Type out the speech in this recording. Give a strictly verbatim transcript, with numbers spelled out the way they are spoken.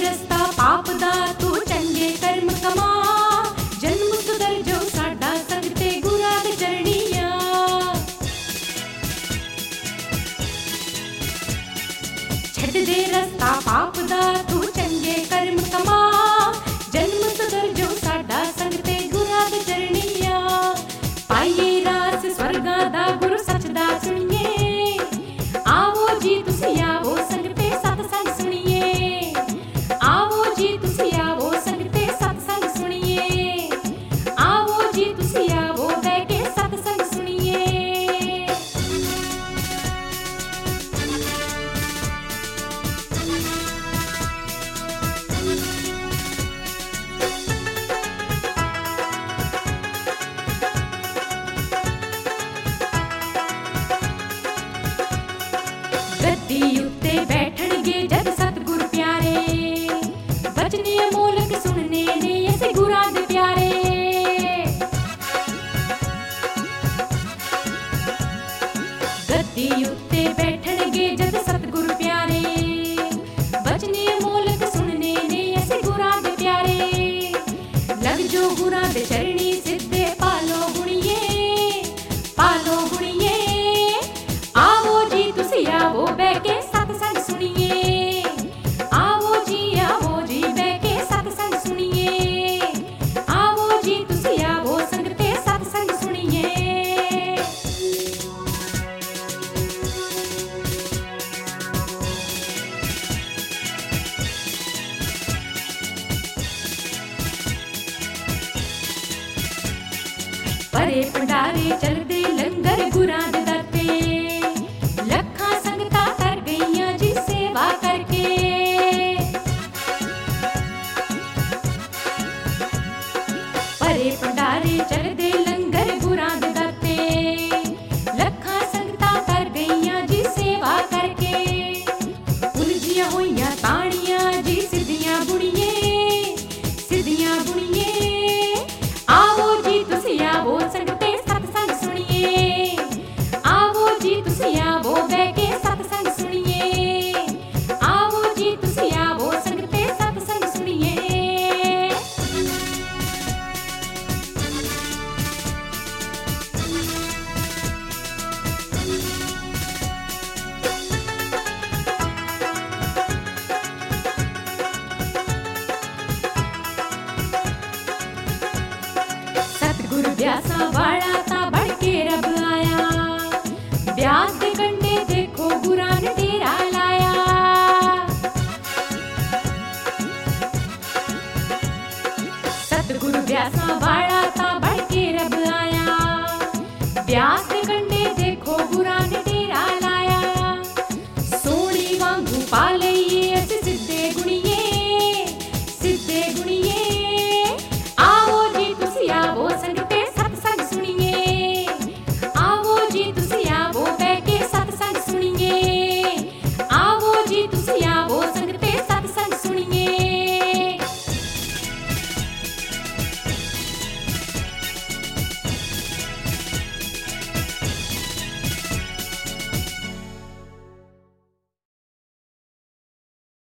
ਰਸਤਾ ਪਾਪ ਦਾ ਤੂੰ ਚੰਗੇ ਕਰਮ ਕਮਾ ਜਨਮ ਸੁਧਰ ਜੋ ਸਾਡਾ ਸੰਗ ਤੇ ਗੁਰਾਂ ਦੇ ਚਰਣੀਆਂ ਛੱਡ ਦੇ ਰਸਤਾ ਪਾਪ ਦਾ ਤੂੰ ਚੰਗੇ ਕਰਮ ਕਮਾ ਜਨਮ ਸੁਧਰ ਜੋ ਸਾਡਾ ਸੰਗ ਤੇ ਗੁਰਾਂ ਦੇ ਚਰਣੀਆਂ ਪਾਈਏ ਰਾਸ ਸਵਰਗਾਂ ਦਾ ਗੁਰੂ ਸੱਚ ਦਾ ਸੁਣੀਏ ਆਵੋ ਜੀ ਤੁਸੀਂ ਆਵੋ ਸੰਗ ਤੇ ਸਤ ਸੰਗ ਸੁਣੀਏ ਆਵੋ ਜੀ ਤੁਸੀਂ ਆਵੋ ਸੰਗ ਤੇ ਸਤ ਸੰਗ ਸੁਣੀਏ ਆਵੋ ਜੀ ਤੁਸੀਂ ਆਵੋ ਬਹਿ ਕੇ ਸਤ ਸੰਗ ਸੁਣੀਏ ਗੱਦੀ ਉੱਤੇ ਬੈਠਣਗੇ ਜਦ ਸਤਿਗੁਰ ਪਿਆਰੇ ਬਚਨੇ ਅਮੋਲਕ ਸੁਣਨੇ ਨੇ ਅਸੀਂ ਗੁਰਾਂ ਦੇ ਪਿਆਰੇ ਗੱਦੀ ਉੱਤੇ ਬੈਠਣਗੇ ਜਦ ਸਤਿਗੁਰ ਪਿਆਰੇ ਬਚਨੇ ਅਮੋਲਕ ਸੁਣਨੇ ਨੇ ਅਸੀਂ ਗੁਰਾਂ ਦੇ ਪਿਆਰੇ ਲੱਗ ਜੋ ਗੁਰਾਂ ਦੇ ਚਰਣੀ ਸਿੱਧੇ ਪਾਲੋ ਗੁਣੀਏ ਪਾਲੋ ਗੁਣੀਏ ਆਵੋ ਜੀ ਤੁਸੀਂ ਆਵੋ ਬਹਿ ਕੇ ਸਤ ਸੰਗ ਸੁਣੀਏ ਆਵੋ ਜੀ ਆਵੋ ਜੀ ਬਹਿ ਕੇ ਸਤ ਸੰਗ ਸੁਣੀਏ ਆਵੋ ਜੀ ਤੁਸੀਂ ਆਵੋ ਸੰਗ ਤੇ ਸਤ ਸੰਗ ਸੁਣੀਏ ਪਰੇ ਭੰਡਾਰੇ ਚਲਦੇ ਲੰਗਰ ਗੁਰਾਂ ਦੇ ਦਰ ਤੇ ਲੱਖਾਂ ਸੰਗਤਾਂ ਤਰ ਗਈਆਂ ਜੀ ਸੇਵਾ ਕਰਕੇ ਪਰੇ ਭੰਡਾਰੇ ਚਲਦੇ ਲੰਗਰ ਗੁਰਾਂ ਦੇ ਦਰ ਤੇ ਲੱਖਾਂ ਸੰਗਤਾਂ ਤਰ ਗਈਆਂ ਜੀ ਸੇਵਾ ਕਰਕੇ ਉਲਝੀਆਂ ਹੋਈਆਂ ਤਾਣੀਆਂ ਜੀ ਸਿੱਧੀਆਂ ਬੁਣੀਏ ਸਿੱਧੀਆਂ ਬੁਣੀਏ ਆਵੋ ਜੀ ਤੁਸੀਂ ਆਵੋ ਸੰਗ ਤੇ ਸਤ ਸੰਗ ਸੁਣੀਏ ਆਵੋ ਜੀ ਤੁਸੀਂ ਆਵੋ ਬਹਿ ਕੇ ਸਤ ਸੰਗ ਸੁਣੀਏ ਆਵੋ ਜੀ ਤੁਸੀਂ ਆਵੋ ਸੰਗ ਤੇ ਸਤ ਸੰਗ ਸੁਣੀਏ ਸਤਿਗੁਰ ਬਿਆਸਾਂ ਵਾਲਾ ਤਾਂ ਬਣ ਕੇ ਰੱਬ ਆਇਆ ਬਿਆਸ ਦੇ ਕੰਢੇ ਦੇਖੋ ਗੁਰਾਂ ਨੇ ਡੇਰਾ ਲਾਇਆ ਸਤਿਗੁਰ ਬਿਆਸਾਂ ਵਾਲਾ ਤਾਂ ਬਣ ਕੇ ਰੱਬ ਆਇਆ ਬਿਆਸ ਦੇ ਕੰਢੇ ਦੇਖੋ ਗੁਰਾਂ